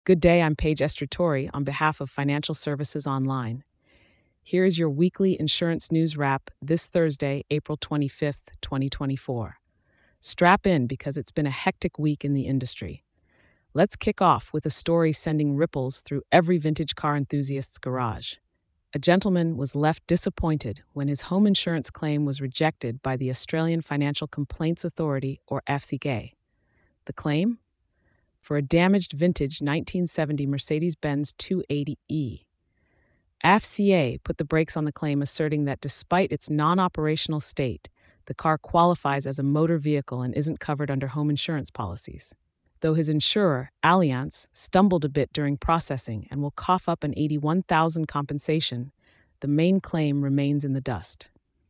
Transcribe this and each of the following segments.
Good day, I'm Paige Estratori on behalf of Financial Services Online. Here is your weekly insurance news wrap this Thursday, April 25th, 2024. Strap in because it's been a hectic week in the industry. Let's kick off with a story sending ripples through every vintage car enthusiast's garage. A gentleman was left disappointed when his home insurance claim was rejected by the Australian Financial Complaints Authority, or FCA. The claim? For a damaged vintage 1970 Mercedes-Benz 280E. FCA put the brakes on the claim, asserting that despite its non-operational state, the car qualifies as a motor vehicle and isn't covered under home insurance policies. Though his insurer, Allianz, stumbled a bit during processing and will cough up an $81,000 compensation, the main claim remains in the dust.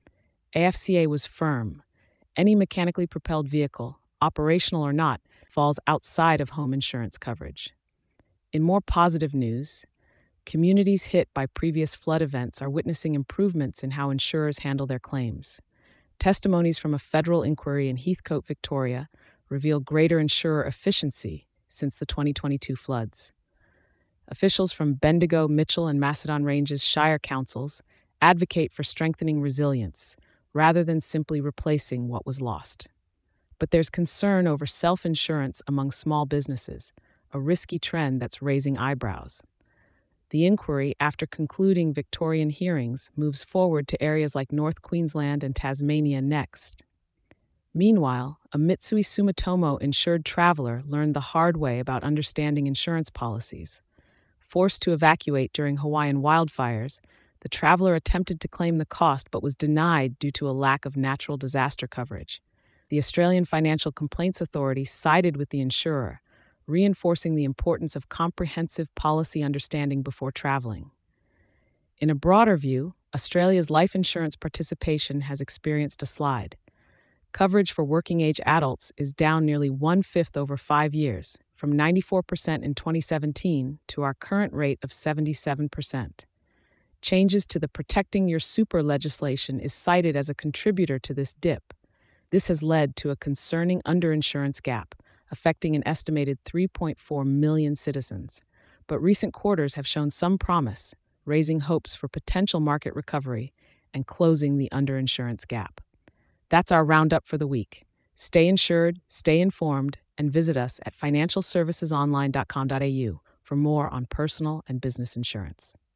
AFCA was firm. Any mechanically propelled vehicle, operational or not, falls outside of home insurance coverage. In more positive news, communities hit by previous flood events are witnessing improvements in how insurers handle their claims. Testimonies from a federal inquiry in Heathcote, Victoria, reveal greater insurer efficiency since the 2022 floods. Officials from Bendigo, Mitchell, and Macedon Ranges Shire councils advocate for strengthening resilience rather than simply replacing what was lost. But there's concern over self-insurance among small businesses, a risky trend that's raising eyebrows. The inquiry, after concluding Victorian hearings, moves forward to areas like North Queensland and Tasmania next. Meanwhile, a Mitsui Sumitomo insured traveler learned the hard way about understanding insurance policies. Forced to evacuate during Hawaiian wildfires, the traveler attempted to claim the cost but was denied due to a lack of natural disaster coverage. The Australian Financial Complaints Authority sided with the insurer, reinforcing the importance of comprehensive policy understanding before traveling. In a broader view, Australia's life insurance participation has experienced a slide. Coverage for working-age adults is down nearly 1/5 over 5 years, from 94% in 2017 to our current rate of 77%. Changes to the Protecting Your Super legislation is cited as a contributor to this dip. This has led to a concerning underinsurance gap, affecting an estimated 3.4 million citizens. But recent quarters have shown some promise, raising hopes for potential market recovery and closing the underinsurance gap. That's our roundup for the week. Stay insured, stay informed, and visit us at financialservicesonline.com.au for more on personal and business insurance.